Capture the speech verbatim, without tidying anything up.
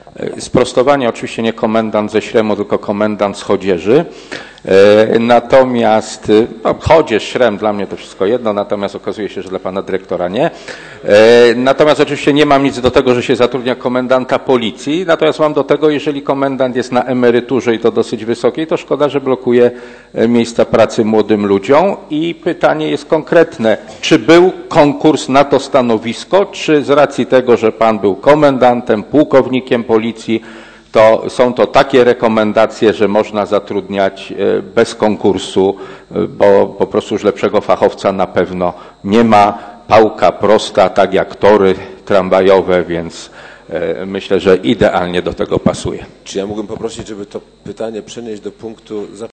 Sprostowanie, oczywiście nie komendant ze Śremu, tylko komendant z Chodzieży. Natomiast no, Chodzież, Śrem, dla mnie to wszystko jedno, natomiast okazuje się, że dla pana dyrektora nie. Natomiast oczywiście nie mam nic do tego, że się zatrudnia komendanta policji, natomiast mam do tego, jeżeli komendant jest na emeryturze i to dosyć wysokiej, to szkoda, że blokuje miejsca pracy młodym ludziom. I pytanie jest konkretne, czy był konkurs na to stanowisko, czy z racji tego, że pan był komendantem, pułkownikiem policji, to są to takie rekomendacje, że można zatrudniać bez konkursu, bo po prostu już lepszego fachowca na pewno nie ma. Pałka prosta, tak jak tory tramwajowe, więc myślę, że idealnie do tego pasuje. Czy ja mógłbym poprosić, żeby to pytanie przenieść do punktu